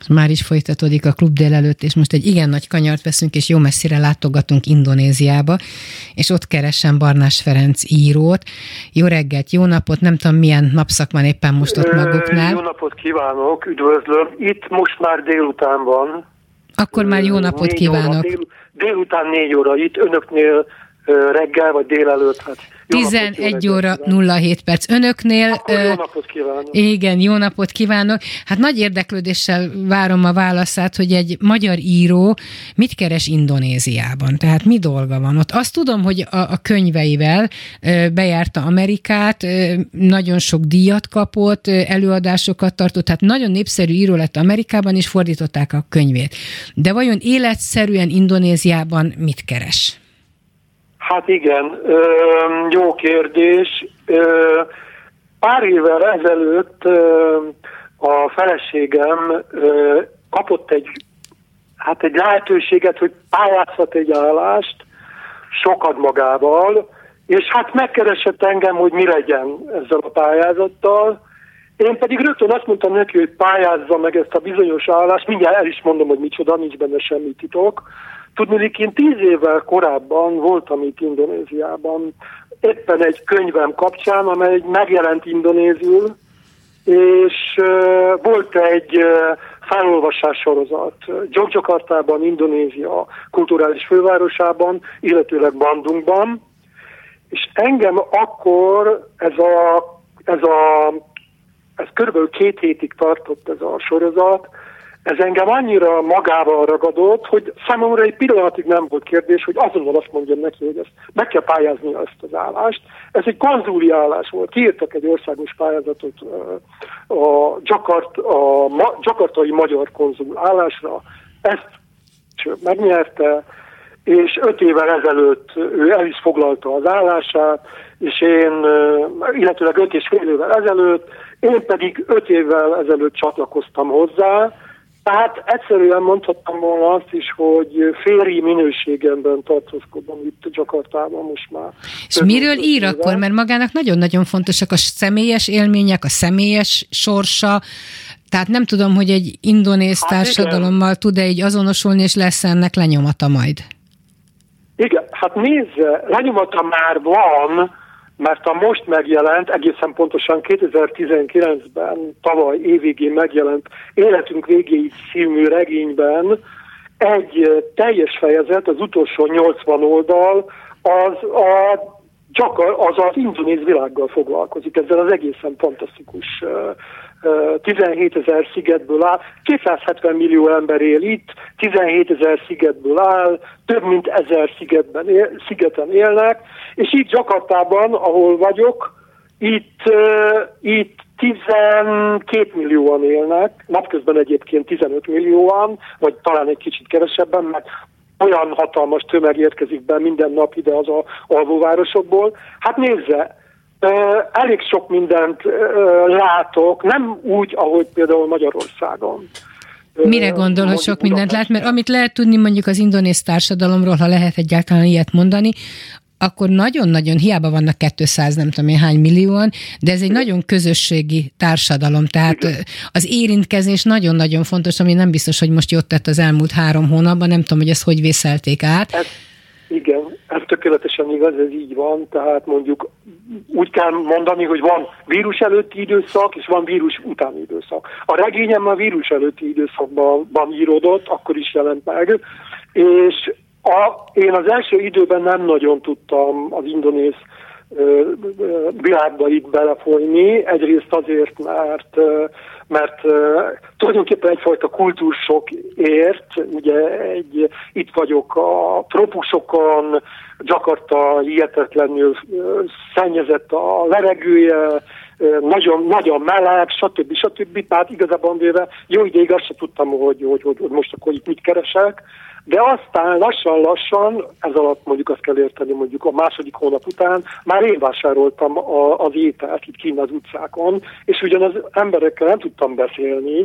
Már is folytatódik a klub délelőtt, és most egy igen nagy kanyart veszünk, és jó messzire látogatunk Indonéziába, és ott keresem Barnás Ferenc írót. Jó reggelt, jó napot, nem tudom milyen napszak van éppen most ott maguknál. Jó napot kívánok, üdvözlöm. Itt most már délután van. Akkor már jó napot kívánok. Délután 4 óra, itt önöknél reggel vagy délelőtt. Hát 11 óra 07 perc önöknél. Akkor jó napot kívánok. Igen, jó napot kívánok. Hát nagy érdeklődéssel várom a válaszát, hogy egy magyar író mit keres Indonéziában. Tehát mi dolga van ott? Azt tudom, hogy a könyveivel bejárta Amerikát, nagyon sok díjat kapott, előadásokat tartott, tehát nagyon népszerű író lett Amerikában, és fordították a könyvét. De vajon életszerűen Indonéziában mit keres? Hát igen, jó kérdés. Pár évvel ezelőtt a feleségem kapott egy lehetőséget, hogy pályázhat egy állást, sokat magával, és hát megkeresett engem, hogy mi legyen ezzel a pályázattal. Én pedig rögtön azt mondtam neki, hogy pályázza meg ezt a bizonyos állást, mindjárt el is mondom, hogy micsoda, nincs benne semmi titok. Tudnék, én 10 évvel korábban voltam itt Indonéziában, éppen egy könyvem kapcsán, amely megjelent indonézül, és volt egy felolvasás sorozat Jogjakartában, Indonézia kulturális fővárosában, illetőleg Bandungban, és engem akkor ez körülbelül 2 hétig tartott ez a sorozat, ez engem annyira magával ragadott, hogy számomra egy pillanatig nem volt kérdés, hogy azonnal azt mondjam neki, hogy ezt meg kell pályázni ezt az állást. Ez egy konzúli állás volt. Kiírtak egy országos pályázatot a jakartai magyar konzul állásra. Ezt megnyerte, és 5 évvel ezelőtt ő el is foglalta az állását, és én, illetőleg 5,5 évvel ezelőtt, én pedig 5 évvel ezelőtt csatlakoztam hozzá. Tehát egyszerűen mondhattam volna azt is, hogy férji minőségemben tartózkodom itt Jakartában most már. És miről ír akkor? Mert magának nagyon-nagyon fontosak a személyes élmények, a személyes sorsa, tehát nem tudom, hogy egy indonéz társadalommal tud-e így azonosulni, és lesz ennek lenyomata majd. Igen, hát nézze, lenyomata már van, mert a most megjelent, egészen pontosan 2019-ben, tavaly évvégén megjelent Életünk végéig című regényben egy teljes fejezet, az utolsó 80 oldal, az indonéz világgal foglalkozik. Ezzel az egészen fantasztikus 17 000 szigetből áll, 270 millió ember él itt, 17 000 szigetből áll, több mint 1000 szigeten élnek, és itt Jakartában, ahol vagyok, itt 12 millióan élnek, napközben egyébként 15 millióan, vagy talán egy kicsit kevesebben, mert olyan hatalmas tömeg érkezik be minden nap ide az alvóvárosokból. Hát nézze, elég sok mindent látok, nem úgy, ahogy például Magyarországon. Mire gondol, hogy sok mindent lát? Mert amit lehet tudni mondjuk az indonéz társadalomról, ha lehet egyáltalán ilyet mondani, akkor nagyon-nagyon, hiába vannak 200 nem tudom én hány millióan, de ez egy nagyon közösségi társadalom, tehát az érintkezés nagyon-nagyon fontos, ami nem biztos, hogy most jót tett az elmúlt 3 hónapban, nem tudom, hogy ezt hogy vészelték át. Igen, ez tökéletesen igaz, ez így van, tehát mondjuk úgy kell mondani, hogy van vírus előtti időszak, és van vírus utáni időszak. A regényem a vírus előtti időszakban íródott, akkor is jelent meg, és én az első időben nem nagyon tudtam az indonéz világba itt belefolyni, egyrészt azért, mert tulajdonképpen egyfajta kultúrsok ért, ugye itt vagyok a trópusokon, Jakarta hihetetlenül szennyezett a levegője, nagyon meleg, stb. Tehát igazából véve jó ideig azt sem tudtam, hogy most akkor itt mit keresek, de aztán lassan, ez alatt mondjuk azt kell érteni, mondjuk a 2. hónap után már én vásároltam az ételt itt kint az utcákon, és ugyan az emberekkel nem tudtam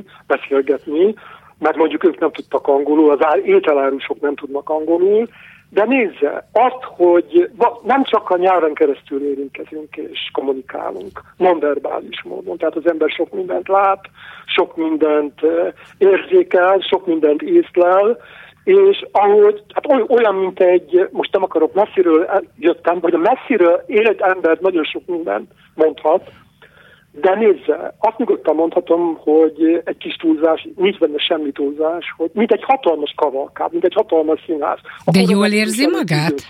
beszélgetni, mert mondjuk ők nem tudtak angolul, az ételárusok nem tudnak angolul, De nézze, azt, hogy nem csak a nyelven keresztül érintkezünk és kommunikálunk, nonverbális módon, tehát az ember sok mindent lát, sok mindent érzékel, sok mindent észlel, és ahogy, hát olyan, mint most nem akarok, messziről jöttem, vagy a messziről élt ember nagyon sok mindent mondhat, de nézze, azt nyugodtan mondhatom, hogy egy kis túlzás, nincs benne semmi túlzás, hogy mint egy hatalmas kavalkád, mint egy hatalmas színház. De jól érzi magát?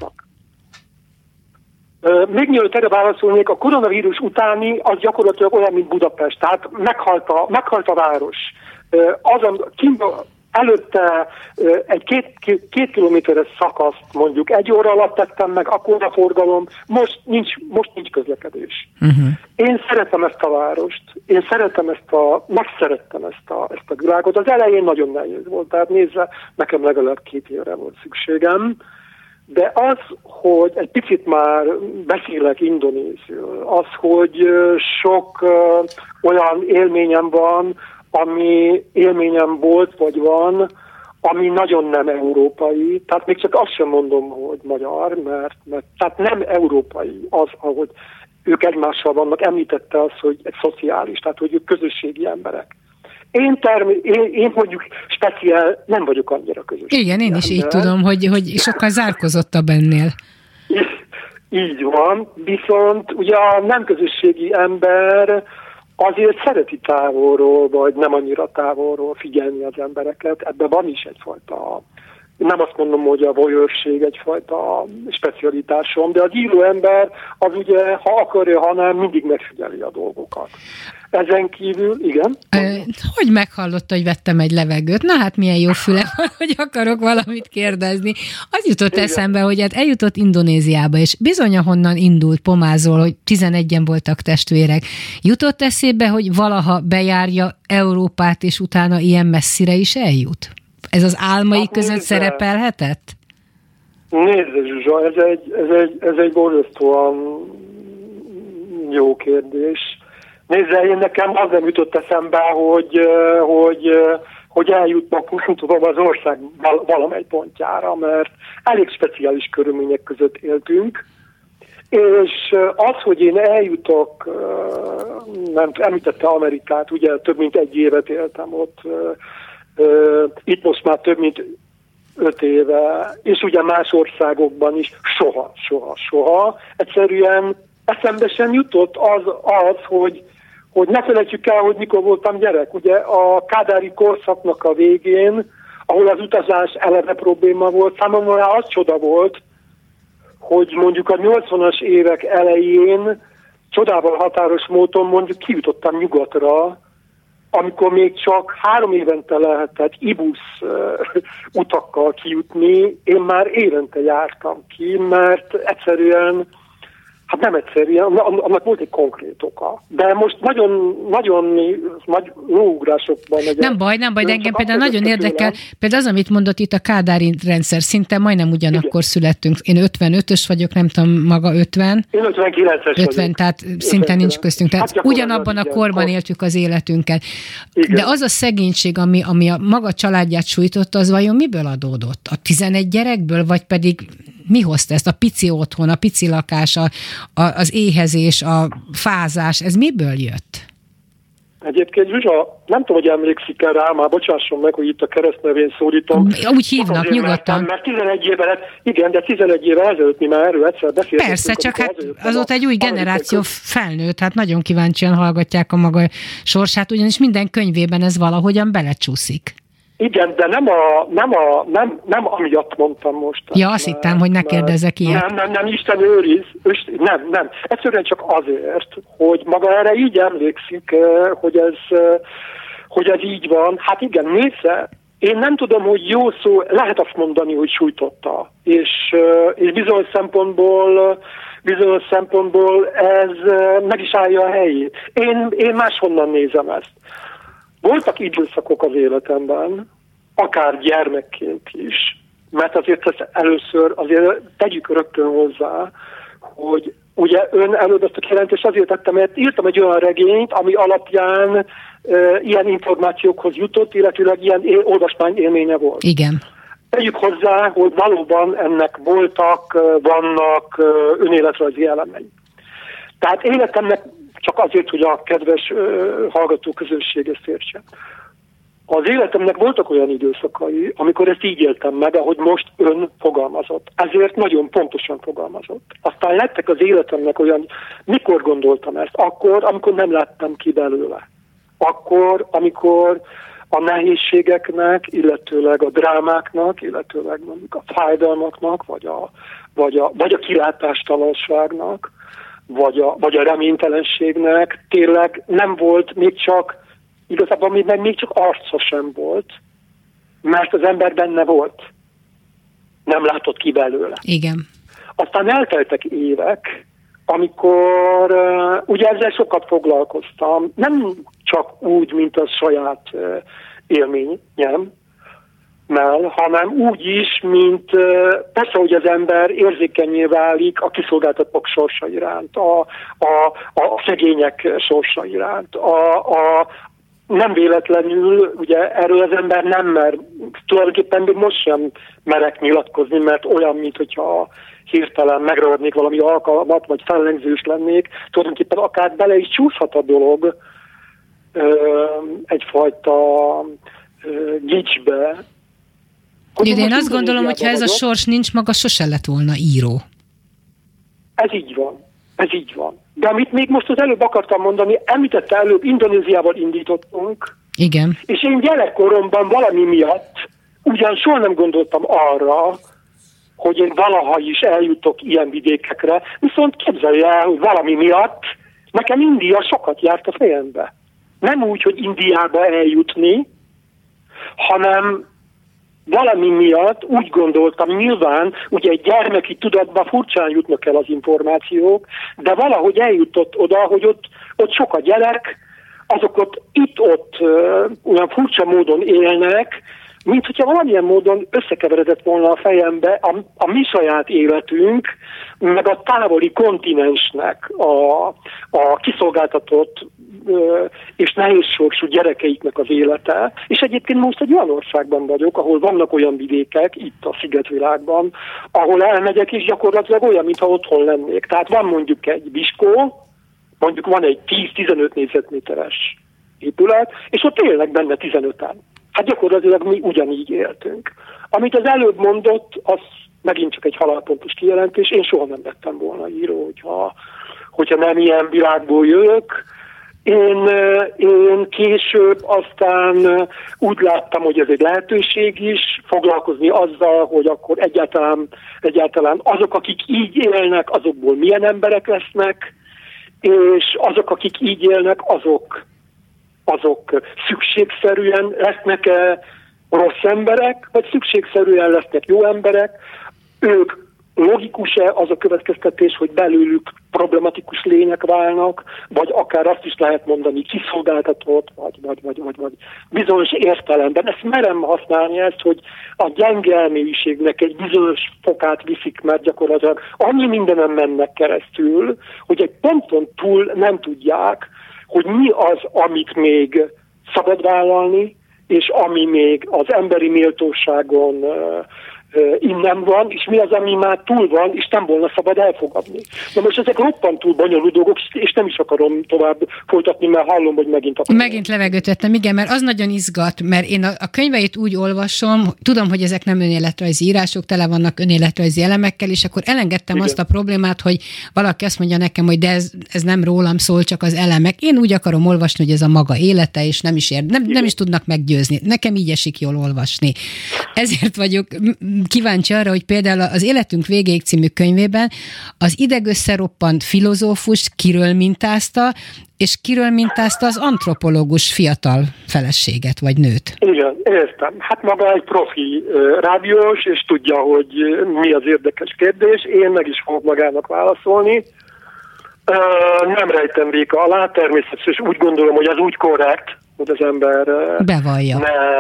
Még mielőtt erre válaszolnék, a koronavírus utáni az gyakorlatilag olyan, mint Budapest, tehát meghalt a város. Előtte egy két kilométeres szakaszt mondjuk 1 óra alatt tettem meg, akkor a forgalom, most nincs közlekedés. Uh-huh. Én szeretem ezt a várost, megszerettem ezt a világot. Az elején nagyon nehéz volt, tehát nézve, nekem legalább 2 évre volt szükségem, de az, hogy egy picit már beszélek indonézül, az, hogy sok olyan élményem van, ami élményem volt, vagy van, ami nagyon nem európai. Tehát még csak azt sem mondom, hogy magyar, mert tehát nem európai az, ahogy ők egymással vannak. Említette azt, hogy egy szociális, tehát hogy ők közösségi emberek. Én mondjuk speciál nem vagyok annyira közösségi. Igen, én is így tudom, hogy sokkal zárkozottabb ennél. Így van, viszont ugye a nem közösségi ember azért szereti távolról, vagy nem annyira távolról figyelni az embereket. Ebben van is egyfajta, nem azt mondom, hogy a voyeurség egyfajta specialitásom, de az író ember az ugye, ha akarja, ha nem, mindig megfigyeli a dolgokat. Ezen kívül, igen. Hogy meghallotta, hogy vettem egy levegőt? Na hát milyen jó füle van, hogy akarok valamit kérdezni. Az jutott eszembe, hogy hát eljutott Indonéziába, és bizony ahonnan indult Pomázól, hogy 11-en voltak testvérek. Jutott eszébe, hogy valaha bejárja Európát, és utána ilyen messzire is eljut? Ez az álmai között szerepelhetett? Nézd, Zsuzsa, ez egy borzasztóan jó kérdés. Nézd, én nekem az nem jutott eszembe, hogy eljutnak, nem tudom, az ország valamely pontjára, mert elég speciális körülmények között éltünk, és az, hogy én eljutok, nem említette Amerikát, ugye több mint 1 évet éltem ott, itt most már több mint 5 éve, és ugye más országokban is soha. Egyszerűen eszembe sem jutott az, hogy ne felejtsük el, hogy mikor voltam gyerek. Ugye a kádári korszaknak a végén, ahol az utazás eleve probléma volt, számomra az csoda volt, hogy mondjuk a 80-as évek elején csodával határos módon mondjuk kijutottam nyugatra, amikor még csak 3 évente lehetett ibusz utakkal kijutni, én már évente jártam ki, mert egyszerűen, hát nem egyszerűen, annak volt egy konkrét oka. De most nagyon nagy lóugrásokban megyek. Nem baj, de engem például nagyon érdekel, például az, amit mondott itt a kádári rendszer, szinte majdnem ugyanakkor igen. Születtünk. Én 55-ös vagyok, nem tudom, maga 50. Én 59-es 50, vagyok. Tehát szinte nincs köztünk. Tehát hát ugyanabban a korban éltük az életünket. Igen. De az a szegénység, ami a maga családját sújtotta, az vajon miből adódott? A 11 gyerekből, vagy pedig mi hozta ezt? A pici otthon, a pici lakás, az éhezés, a fázás, ez miből jött? Egyébként, Zsuzsa, nem tudom, hogy emlékszik el rá, már bocsásson meg, hogy itt a keresztnevén szólítom. Úgy hívnak, nyugodtan. Mert 11 évvel, igen, de 11 évvel ezelőtt mi már erről egyszer beszéltünk. Persze, csak hát azóta egy új generáció felnőtt, hát nagyon kíváncsian hallgatják a maga sorsát, ugyanis minden könyvében ez valahogyan belecsúszik. Igen, de nem amiatt mondtam most. Ja, azt hittem, hogy ne kérdezzek ilyet. Nem, Isten őriz. Nem. Egyszerűen csak azért, hogy maga erre így emlékszik, hogy ez így van. Hát igen, nézze, én nem tudom, hogy jó szó, lehet azt mondani, hogy sújtotta. És bizonyos szempontból ez meg is állja a helyét. Én máshonnan nézem ezt. Voltak időszakok az életemben, akár gyermekként is, mert azért ezt először azért tegyük rögtön hozzá, hogy ugye ön előbb ezt a kijelentést azért tettem, mert írtam egy olyan regényt, ami alapján ilyen információkhoz jutott, illetőleg ilyen olvasmány élménye volt. Igen. tegyük hozzá, hogy valóban ennek vannak önéletrajzi elemei. Tehát életemnek, csak azért, hogy a kedves hallgató közösség ezt értse. Az életemnek voltak olyan időszakai, amikor ezt így éltem meg, ahogy most ön fogalmazott. Ezért nagyon pontosan fogalmazott. Aztán lettek az életemnek olyan, mikor gondoltam ezt? Akkor, amikor nem láttam ki belőle. Akkor, amikor a nehézségeknek, illetőleg a drámáknak, illetőleg mondjuk a fájdalmaknak, vagy a kilátástalanságnak, vagy a reménytelenségnek tényleg nem volt igazából még csak arca sem volt, mert az ember benne volt. Nem látott ki belőle. Igen. Aztán elteltek évek, amikor ugye ezzel sokat foglalkoztam, nem csak úgy, mint a saját élményem, hanem úgy is, mint persze, hogy az ember érzékenyé válik a kiszolgáltatók sorsa iránt, a szegények sorsa iránt, nem véletlenül, ugye erről az ember nem mer, tulajdonképpen még most sem merek nyilatkozni, mert olyan, mintha hirtelen megragadnék valami alkalmat, vagy fellengzős lennék, tulajdonképpen akár bele is csúszhat a dolog egyfajta gicsbe. De én azt gondolom, hogy ha ez a sors nincs, maga sose lett volna író. Ez így van. De amit még most az előbb akartam mondani, említette előbb, Indonéziával indítottunk. Igen. És én gyerekkoromban valami miatt ugyan soha nem gondoltam arra, hogy én valaha is eljutok ilyen vidékekre, viszont képzelje el, hogy valami miatt nekem India sokat járt a fejembe. Nem úgy, hogy Indiába eljutni, hanem valami miatt úgy gondoltam, nyilván, ugye egy gyermeki tudatban furcsán jutnak el az információk, de valahogy eljutott oda, hogy ott sok a gyerek, azok ott itt-ott olyan furcsa módon élnek, mint hogyha valamilyen módon összekeveredett volna a fejembe a mi saját életünk, meg a távoli kontinensnek a kiszolgáltatott és nehézsorsú gyerekeiknek az élete. És egyébként most egy olyan országban vagyok, ahol vannak olyan vidékek, itt a szigetvilágban, ahol elmegyek, és gyakorlatilag olyan, mintha otthon lennék. Tehát van mondjuk egy viskó, mondjuk van egy 10-15 négyzetméteres épület, és ott élnek benne 15-en. Hát gyakorlatilag mi ugyanígy éltünk. Amit az előbb mondott, az megint csak egy halálpontos kijelentés, én soha nem lettem volna író, hogyha nem ilyen világból jövök. Én később aztán úgy láttam, hogy ez egy lehetőség is, foglalkozni azzal, hogy akkor egyáltalán azok, akik így élnek, azokból milyen emberek lesznek, és azok, akik így élnek, azok szükségszerűen lesznek-e rossz emberek, vagy szükségszerűen lesznek jó emberek, ők logikus-e az a következtetés, hogy belőlük problematikus lények válnak, vagy akár azt is lehet mondani kiszolgáltatott, vagy bizonyos értelemben. Ezt merem használni hogy a gyenge elmélységnek egy bizonyos fokát viszik, mert gyakorlatilag annyi mindenen mennek keresztül, hogy egy ponton túl nem tudják, hogy mi az, amit még szabad vállalni, és ami még az emberi méltóságon innen van, és mi az, ami már túl van, és nem volna szabad elfogadni. Na most ezek roppantúl bonyolult dolgok, és nem is akarom tovább folytatni, mert hallom, hogy megint akarom. Megint levegőt vettem, igen, mert az nagyon izgat, mert én a könyveit úgy olvasom, tudom, hogy ezek nem önéletrajzi írások, tele vannak önéletrajzi elemekkel, és akkor elengedtem azt a problémát, hogy valaki azt mondja nekem, hogy de ez nem rólam szól, csak az elemek. Én úgy akarom olvasni, hogy ez a maga élete, és nem is tudnak meggyőzni. Nekem így esik jól olvasni. Ezért vagyok kíváncsi arra, hogy például az Életünk végéig című könyvében az idegösszeroppant filozófust kiről mintázta, és kiről mintázta az antropológus fiatal feleséget, vagy nőt. Igen, értem. Hát maga egy profi rádiós, és tudja, hogy mi az érdekes kérdés. Én meg is fogok magának válaszolni. Nem rejtem véka alá, természetesen, és úgy gondolom, hogy az úgy korrekt, hogy az ember bevallja.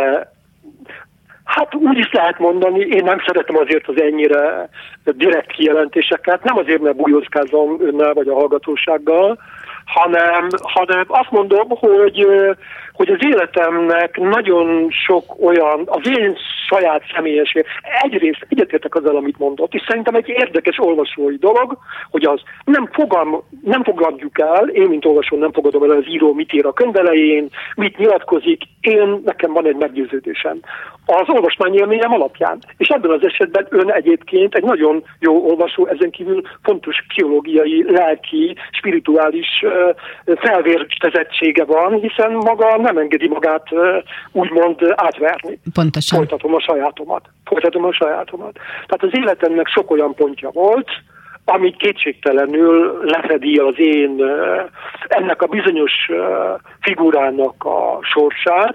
Hát úgy is lehet mondani, én nem szeretem azért az ennyire direkt kijelentéseket, nem azért, mert bujózkázom önnel vagy a hallgatósággal, hanem azt mondom, hogy az életemnek nagyon sok olyan, az én saját személyes. Egyrészt egyetértek azzal, amit mondott, és szerintem egy érdekes olvasói dolog, hogy az nem fogadjuk el, én mint olvasó nem fogadom el, az író mit ír a könyv elején, mit nyilatkozik, nekem van egy meggyőződésem az olvasmányélményem alapján. És ebben az esetben ön egyébként egy nagyon jó olvasó, ezen kívül fontos pszichológiai, lelki, spirituális felvértezettsége van, hiszen maga nem engedi magát úgymond átverni. Pontosan. Folytatom a sajátomat. Tehát az életemnek sok olyan pontja volt, amit kétségtelenül lefedi az ennek a bizonyos figurának a sorsát,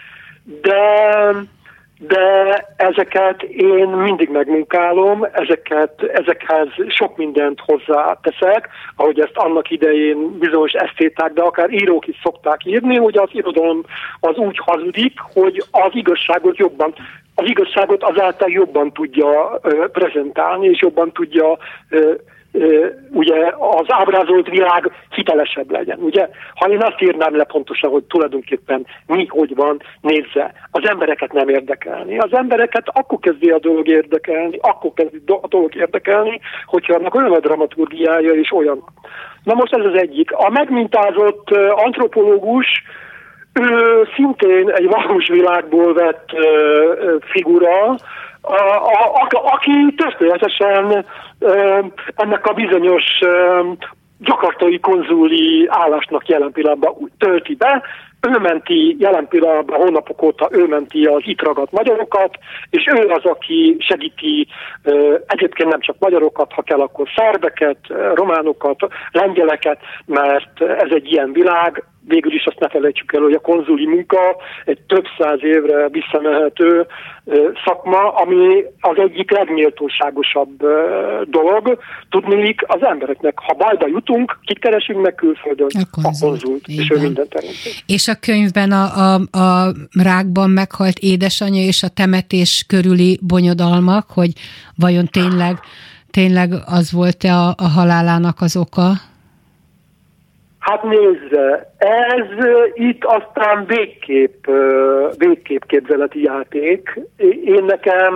de ezeket én mindig megmunkálom, ezekhez sok mindent hozzáteszek, ahogy ezt annak idején bizonyos esztéták, de akár írók is szokták írni, hogy az irodalom az úgy hazudik, hogy az igazságot azáltal jobban tudja prezentálni, és jobban tudja ugye az ábrázolt világ hitelesebb legyen. Ugye? Ha én azt írnám le pontosan, hogy tulajdonképpen mi, hogy van, nézze, az embereket nem érdekelni. Az embereket akkor kezdi a dolog érdekelni, hogyha annak olyan a dramaturgiája és olyan. Na most ez az egyik. A megmintázott antropológus, ő szintén egy valós világból vett figura, aki történetesen ennek a bizonyos jakartai konzuli állásnak jelen pillanatban tölti be. Ő menti jelen pillanatban, hónapok óta ő menti az itt ragadt magyarokat, és ő az, aki segíti egyébként nem csak magyarokat, ha kell, akkor szerbeket, románokat, lengyeleket, mert ez egy ilyen világ. Végül is azt ne felejtsük el, hogy a konzuli munka egy több száz évre visszamehető szakma, ami az egyik legméltóságosabb dolog. Tudniillik az embereknek, ha bajba jutunk, kit keresünk meg külföldön? A konzult, és ő minden teremtő. És a könyvben a rákban meghalt édesanyja és a temetés körüli bonyodalmak, hogy vajon tényleg az volt-e a halálának az oka? Hát nézze, ez itt aztán végképp képzeleti játék. Én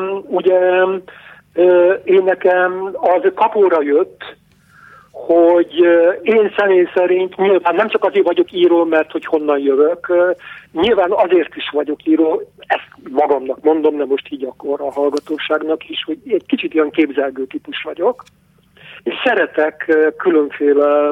nekem az kapóra jött, hogy én személy szerint nyilván nem csak azért vagyok író, mert hogy honnan jövök, nyilván azért is vagyok író, ezt magamnak mondom, de most így akkor a hallgatóságnak is, hogy egy kicsit ilyen képzelgő típus vagyok, és szeretek különféle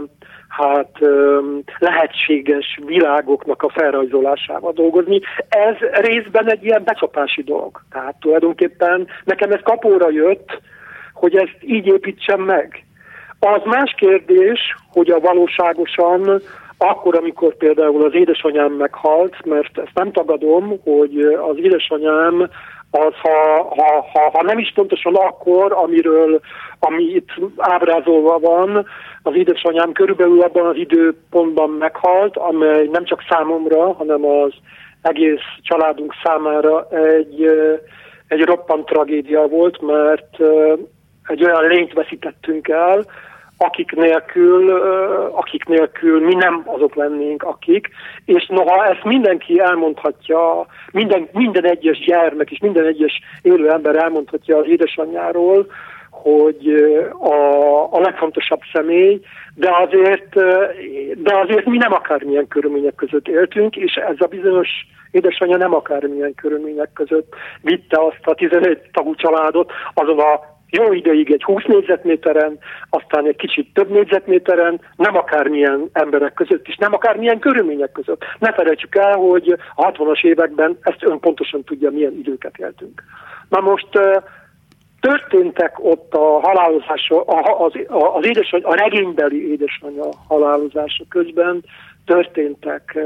lehetséges világoknak a felrajzolásával dolgozni. Ez részben egy ilyen becsapási dolog. Tehát tulajdonképpen nekem ez kapóra jött, hogy ezt így építsem meg. Az más kérdés, hogy a valóságosan akkor, amikor például az édesanyám meghalt, mert ezt nem tagadom, hogy az édesanyám az, ha nem is pontosan akkor, ami itt ábrázolva van, az édesanyám körülbelül abban az időpontban meghalt, amely nem csak számomra, hanem az egész családunk számára egy roppant tragédia volt, mert egy olyan lényt veszítettünk el, akik nélkül mi nem azok lennénk, akik, és noha ezt mindenki elmondhatja, minden egyes gyermek és minden egyes élő ember elmondhatja az édesanyjáról, hogy a legfontosabb személy, de azért mi nem akármilyen körülmények között éltünk, és ez a bizonyos édesanyja nem akármilyen körülmények között vitte azt a 11 tagú családot azon a jó ideig egy 20 négyzetméteren, aztán egy kicsit több négyzetméteren, nem akármilyen emberek között, és nem akármilyen körülmények között. Ne felejtsük el, hogy a 60-as években ezt ön pontosan tudja, milyen időket éltünk. Na most történtek ott a halálozása, a regénybeli édesanyja halálozása közben történtek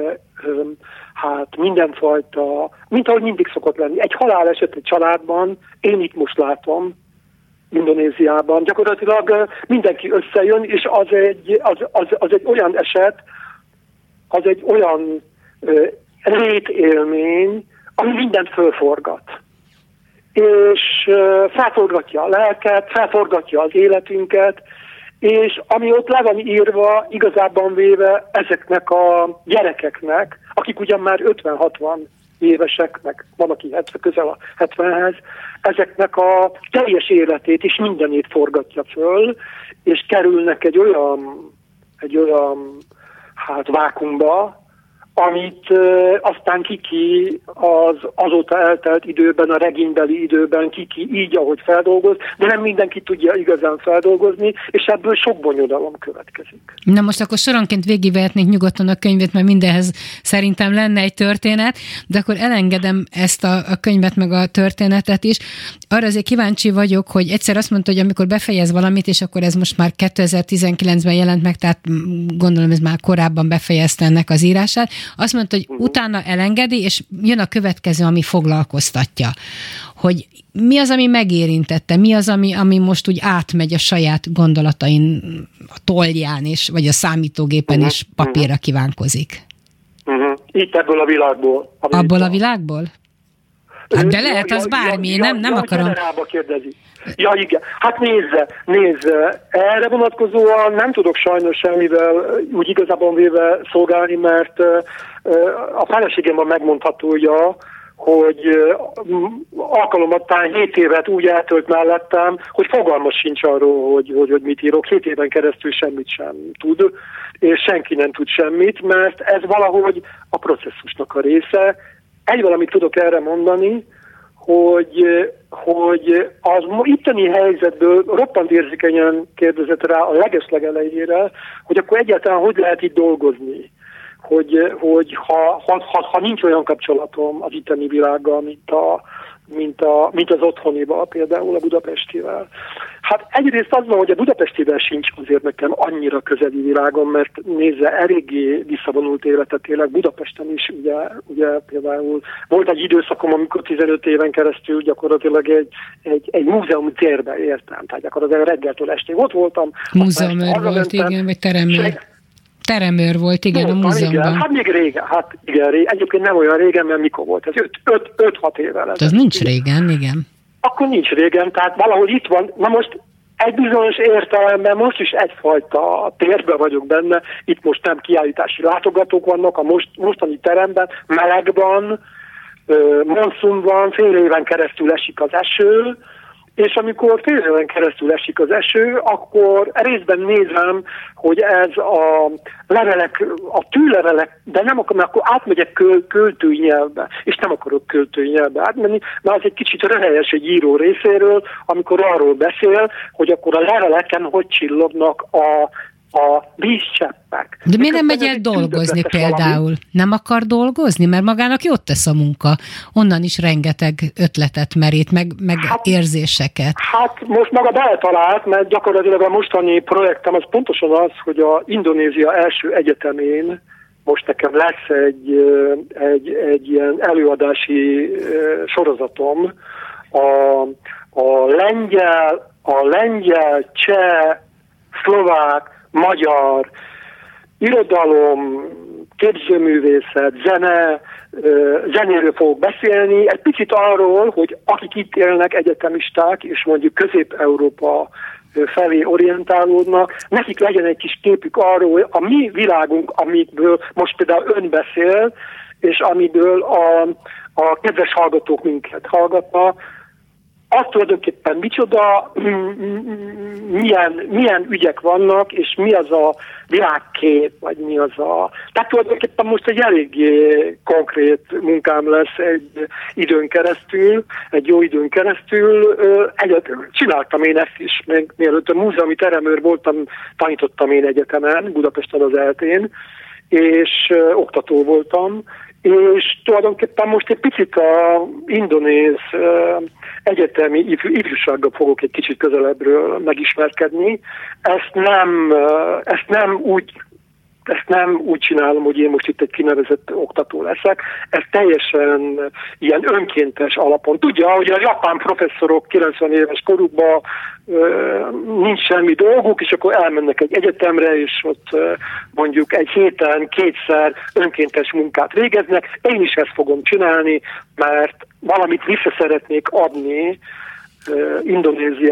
mindenfajta, mint ahogy mindig szokott lenni. Egy haláleset egy családban, én itt most látom, Indonéziában, gyakorlatilag mindenki összejön, és az egy olyan eset, az egy olyan létélmény, ami mindent fölforgat. És felforgatja a lelket, felforgatja az életünket, és ami ott le van írva, igazából véve ezeknek a gyerekeknek, akik ugyan már 50-60 évesek, meg van, aki közel a 70-hez, ezeknek a teljes életét és mindenét forgatja föl, és kerülnek egy olyan vákumba, amit aztán Kiki az azóta eltelt időben, a regénybeli időben Kiki így, ahogy feldolgoz, de nem mindenki tudja igazán feldolgozni, és ebből sok bonyodalom következik. Na most akkor soronként végigvehetnénk nyugodtan a könyvet, mert mindenhez szerintem lenne egy történet, de akkor elengedem ezt a könyvet meg a történetet is. Arra azért kíváncsi vagyok, hogy egyszer azt mondta, hogy amikor befejez valamit, és akkor ez most már 2019-ben jelent meg, tehát gondolom ez már korábban befejezte ennek az írását, azt mondta, hogy utána elengedi, és jön a következő, ami foglalkoztatja. Hogy mi az, ami megérintette, mi az, ami most úgy átmegy a saját gondolatain, a tollján, vagy a számítógépen, és papírra kívánkozik. Itt ebből a világból. Abból a világból? Hát de lehet az bármi, nem akarom. Kérdezi. Ja, igen. Hát nézze. Erre vonatkozóan nem tudok sajnos semmivel úgy igazából véve szolgálni, mert a feleségem a megmondhatója, hogy alkalomattán 7 évet úgy eltölt mellettem, hogy fogalmas sincs arról, hogy mit írok. 7 éven keresztül semmit sem tud, és senki nem tud semmit, mert ez valahogy a processzusnak a része. Egy valamit tudok erre mondani, hogy az itteni helyzetből roppant érzékenyen kérdezett rá a legeslegelejére, hogy akkor egyáltalán hogy lehet itt dolgozni. Hogy ha nincs olyan kapcsolatom az itteni világgal, mint az otthonival, például a budapestivel. Hát egyrészt az van, hogy a budapestivel sincs azért nekem annyira közeli világom, mert nézze, eléggé visszavonult életet élek. Budapesten is ugye például volt egy időszakom, amikor 15 éven keresztül gyakorlatilag egy múzeumi térbe értem. Tehát gyakorlatilag reggeltől estig ott voltam. Múzeumőr volt, igen, vagy teremőr. Teremőr volt, igen, a múzeumban. Igen. Hát még régen, egyébként nem olyan régen, mert mikor volt ez? 5-6 évvel. Ez nincs régen, igen. Akkor nincs régen, tehát valahol itt van. Na most egy bizonyos értelemben most is egyfajta térben vagyok benne, itt most nem kiállítási látogatók vannak, a mostani teremben melegben, monszunban, fél éven keresztül esik az eső, és amikor fél éven keresztül esik az eső, akkor részben nézem, hogy ez a levelek, a tűlevelek, de nem akarom, akkor átmegyek költői nyelvbe, és nem akarok költői nyelvbe átmenni, mert az egy kicsit röhelyes egy író részéről, amikor arról beszél, hogy akkor a leveleken hogy csillognak a vízcseppek. De miért nem megy el dolgozni például? Valami. Nem akar dolgozni? Mert magának jót tesz a munka. Onnan is rengeteg ötletet merít, meg érzéseket. Hát most maga beletalált, mert gyakorlatilag a mostani projektem az pontosan az, hogy a Indonézia első egyetemén most nekem lesz egy ilyen előadási sorozatom. A lengyel, cseh, szlovák, magyar, irodalom, képzőművészet, zenéről fogok beszélni, egy picit arról, hogy akik itt élnek egyetemisták, és mondjuk Közép-Európa felé orientálódnak, nekik legyen egy kis képük arról, hogy a mi világunk, amikből most például ön beszél, és amiből a kedves hallgatók minket hallgatnak, az tulajdonképpen micsoda, milyen ügyek vannak, és mi az a világkép, vagy mi az a... Tehát tulajdonképpen most egy eléggé konkrét munkám lesz egy jó időn keresztül. Csináltam én ezt is, még mielőtt a múzeumi teremőr voltam, tanítottam én egyetemen, Budapesten az ELTE-n, és oktató voltam, és tulajdonképpen most egy picit a indonéz egyetemi ifjúsággal fogok egy kicsit közelebbről megismerkedni. Ezt nem úgy csinálom, hogy én most itt egy kinevezett oktató leszek. Ez teljesen ilyen önkéntes alapon. Tudja, hogy a japán professzorok 90 éves korukban nincs semmi dolguk, és akkor elmennek egy egyetemre, és ott mondjuk egy héten kétszer önkéntes munkát végeznek. Én is ezt fogom csinálni, mert valamit vissza szeretnék adni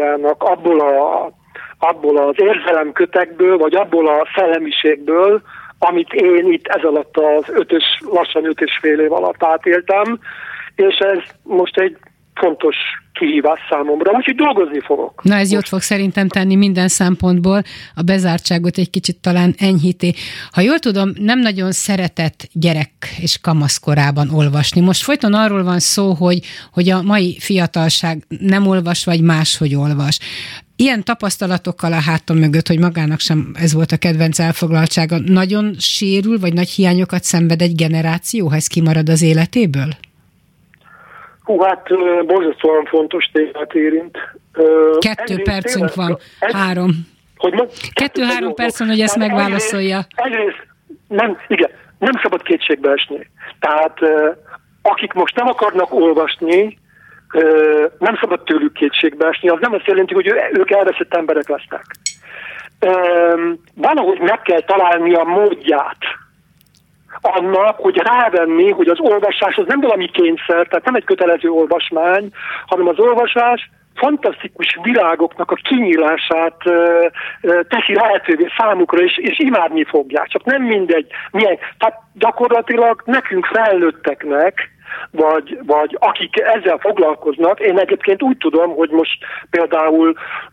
Indonéziának abból az érzelemkötekből, vagy abból a szellemiségből, amit én itt ez alatt az lassan 5,5 év alatt átéltem, és ez most egy fontos kihívás számomra, úgyhogy dolgozni fogok. Na ez jót fog szerintem tenni minden szempontból, a bezártságot egy kicsit talán enyhíti. Ha jól tudom, nem nagyon szeretett gyerek és kamaszkorában olvasni. Most folyton arról van szó, hogy a mai fiatalság nem olvas, vagy máshogy olvas. Ilyen tapasztalatokkal a hátam mögött, hogy magának sem ez volt a kedvenc elfoglaltsága, nagyon sérül, vagy nagy hiányokat szenved egy generáció, ha ez kimarad az életéből? Hát borzasztóan fontos témát érint. 2 percünk van, 3. 2-3 perc van, hogy ezt megválaszolja. Egyrészt nem szabad kétségbe esni. Tehát akik most nem akarnak olvasni, nem szabad tőlük kétségbe esni. Az nem azt jelenti, hogy ők elveszett emberek lesznek. Valahogy meg kell találni a módját annak, hogy rávenni, hogy az olvasás az nem valami kényszer, tehát nem egy kötelező olvasmány, hanem az olvasás fantasztikus világoknak a kinyílását teszi lehetővé számukra, és imádni fogják. Csak nem mindegy, milyen. Tehát gyakorlatilag nekünk felnőtteknek, vagy akik ezzel foglalkoznak, én egyébként úgy tudom, hogy most például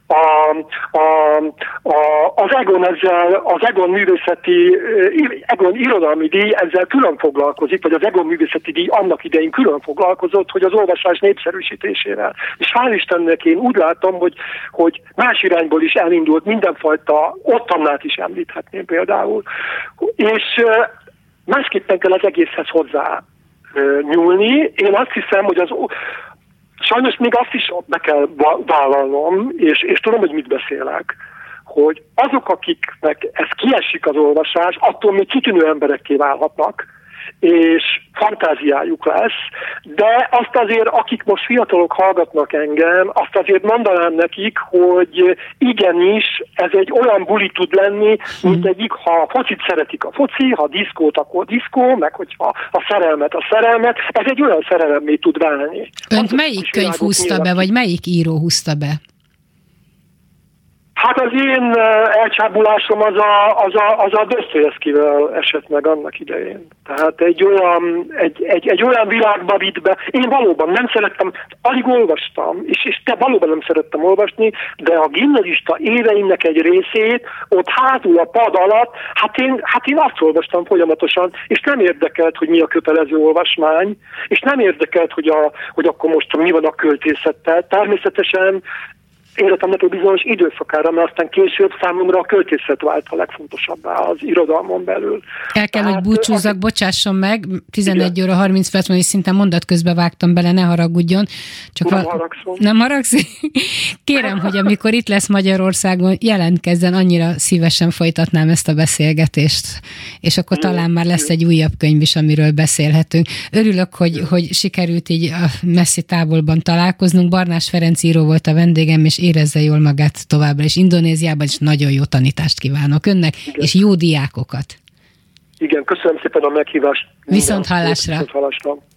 az Egon művészeti, Egon irodalmi díj ezzel külön foglalkozik, vagy az Egon művészeti díj annak idején külön foglalkozott, hogy az olvasás népszerűsítésével. És hál' Istennek én úgy látom, hogy más irányból is elindult mindenfajta, Ottannát is említhetném például, és másképpen kell az egészhez hozzá nyúlni. Én azt hiszem, hogy sajnos még azt is be kell vállalnom, és tudom, hogy mit beszélek, hogy azok, akiknek ez kiesik az olvasás, attól még kitűnő emberekké válhatnak, és fantáziájuk lesz, de azt azért, akik most fiatalok hallgatnak engem, azt azért mondanám nekik, hogy igenis ez egy olyan buli tud lenni, mint egyik, ha a focit szeretik a foci, ha a diszkót, akkor diszkó, meg hogyha a szerelmet, ez egy olyan szerelemmé tud válni. Önt melyik könyv húzta be, vagy melyik író húzta be? Hát az én elcsábulásom az a Dostoyevszkivel esett meg annak idején. Tehát egy olyan világba vitt be. Én valóban nem szerettem, alig olvastam, és valóban nem szerettem olvasni, de a gimnazista éveimnek egy részét ott hátul a pad alatt, hát én azt olvastam folyamatosan, és nem érdekelt, hogy mi a kötelező olvasmány, és nem érdekelt, hogy akkor most mi van a költészettel. Természetesen életemnek egy bizonyos időszakára, mert aztán később számomra a költészet vált a legfontosabbá az irodalmon belül. El kell, hogy búcsúzzak, bocsásson meg, 11 óra 30 perc van, és szinte mondat közbe vágtam bele, ne haragudjon. Csak nem haragszom. Nem haragszik? Kérem, hogy amikor itt lesz Magyarországon, jelentkezzen, annyira szívesen folytatnám ezt a beszélgetést, és akkor talán már lesz egy újabb könyv is, amiről beszélhetünk. Örülök, hogy sikerült így a messzi távolban találkoznunk. Barnás Ferenc író volt a vendégem, és érezze jól magát továbbra is Indonéziában, és nagyon jó tanítást kívánok önnek, és jó diákokat. Igen, köszönöm szépen a meghívást. Viszont hallásra.